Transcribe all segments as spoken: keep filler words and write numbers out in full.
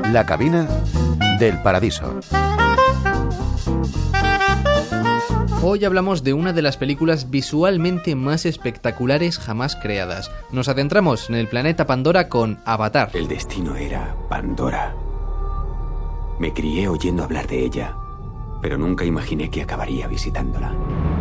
La cabina del paraíso. Hoy hablamos de una de las películas visualmente más espectaculares jamás creadas. Nos adentramos en el planeta Pandora con Avatar. El destino era Pandora. Me crié oyendo hablar de ella, pero nunca imaginé que acabaría visitándola.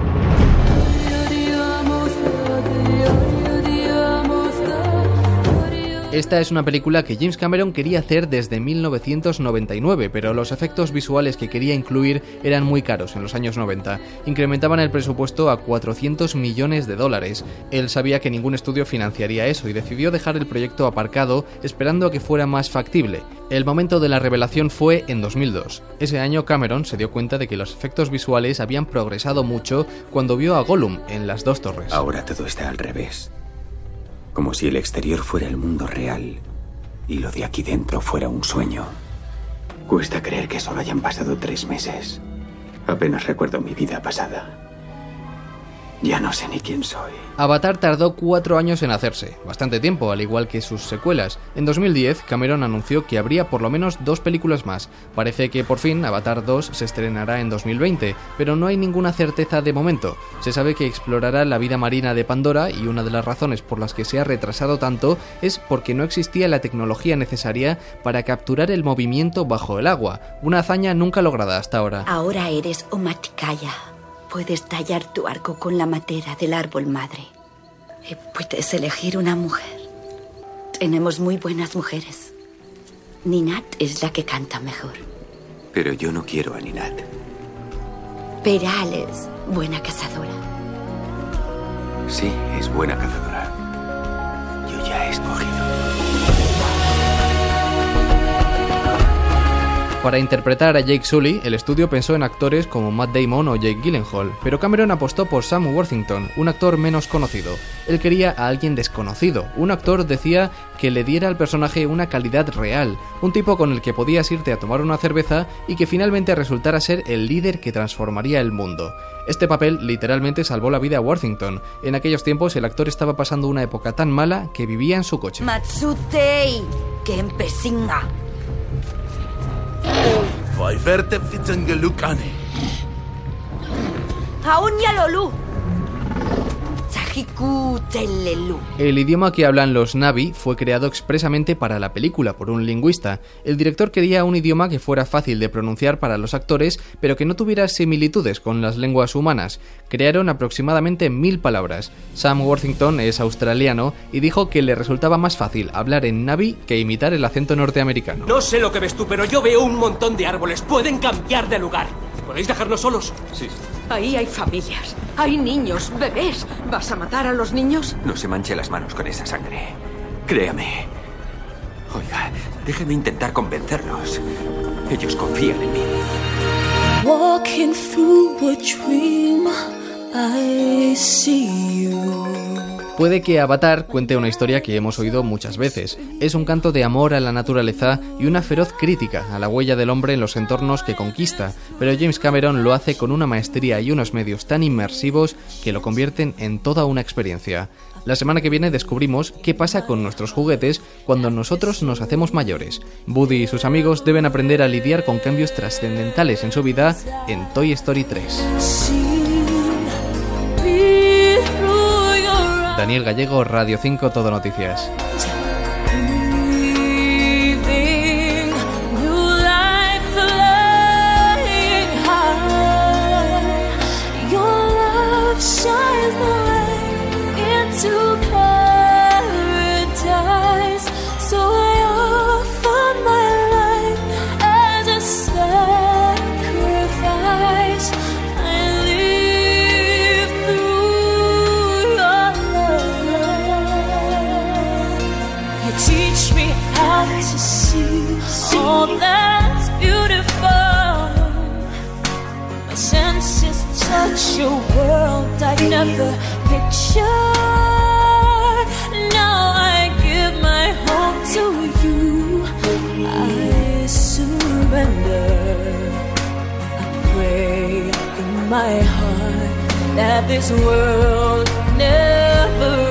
Esta es una película que James Cameron quería hacer desde mil novecientos noventa y nueve, pero los efectos visuales que quería incluir eran muy caros en los años noventa. Incrementaban el presupuesto a cuatrocientos millones de dólares. Él sabía que ningún estudio financiaría eso y decidió dejar el proyecto aparcado esperando a que fuera más factible. El momento de la revelación fue en dos mil dos. Ese año Cameron se dio cuenta de que los efectos visuales habían progresado mucho cuando vio a Gollum en Las dos torres. Ahora todo está al revés. Como si el exterior fuera el mundo real y lo de aquí dentro fuera un sueño. Cuesta creer que solo hayan pasado tres meses. Apenas recuerdo mi vida pasada. Ya no sé ni quién soy. Avatar tardó cuatro años en hacerse, bastante tiempo, al igual que sus secuelas. En dos mil diez, Cameron anunció que habría por lo menos dos películas más. Parece que por fin Avatar dos se estrenará en dos mil veinte, pero no hay ninguna certeza de momento. Se sabe que explorará la vida marina de Pandora y una de las razones por las que se ha retrasado tanto es porque no existía la tecnología necesaria para capturar el movimiento bajo el agua, una hazaña nunca lograda hasta ahora. Ahora eres Omaticaya. Puedes tallar tu arco con la madera del árbol madre. Y puedes elegir una mujer. Tenemos muy buenas mujeres. Ninat es la que canta mejor. Pero yo no quiero a Ninat. Peral es buena cazadora. Sí, es buena cazadora. Yo ya he escogido. Para interpretar a Jake Sully, el estudio pensó en actores como Matt Damon o Jake Gyllenhaal, pero Cameron apostó por Sam Worthington, un actor menos conocido. Él quería a alguien desconocido. Un actor, decía, que le diera al personaje una calidad real, un tipo con el que podías irte a tomar una cerveza y que finalmente resultara ser el líder que transformaría el mundo. Este papel literalmente salvó la vida a Worthington. En aquellos tiempos el actor estaba pasando una época tan mala que vivía en su coche. Matsutei, que empecinga. El idioma que hablan los Na'vi fue creado expresamente para la película por un lingüista. El director quería un idioma que fuera fácil de pronunciar para los actores, pero que no tuviera similitudes con las lenguas humanas. Crearon aproximadamente mil palabras. Sam Worthington es australiano y dijo que le resultaba más fácil hablar en Na'vi que imitar el acento norteamericano. No sé lo que ves tú, pero yo veo un montón de árboles. Pueden cambiar de lugar. ¿Podéis dejarnos solos? Sí. Ahí hay familias, hay niños, bebés. ¿Vas a matar a los niños? No se manche las manos con esa sangre. Créame. Oiga, déjeme intentar convencerlos. Ellos confían en mí. Walking through a dream, I see you. Puede que Avatar cuente una historia que hemos oído muchas veces. Es un canto de amor a la naturaleza y una feroz crítica a la huella del hombre en los entornos que conquista, pero James Cameron lo hace con una maestría y unos medios tan inmersivos que lo convierten en toda una experiencia. La semana que viene descubrimos qué pasa con nuestros juguetes cuando nosotros nos hacemos mayores. Woody y sus amigos deben aprender a lidiar con cambios trascendentales en su vida en Toy Story tres. Daniel Gallego, Radio cinco, Todo Noticias. Teach me how to see all that's beautiful. My senses touch a world I never pictured. Now I give my heart to you. I surrender. I pray in my heart that this world never